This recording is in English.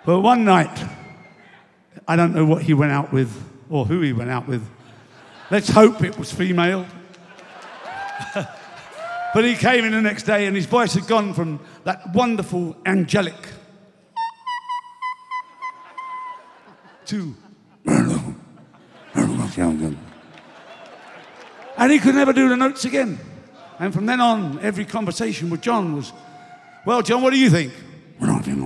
But one night, I don't know what he went out with or who he went out with. Let's hope it was female. But he came in the next day and his voice had gone from that wonderful angelic to and he could never do the notes again. And from then on, every conversation with John was, well, John, what do you think?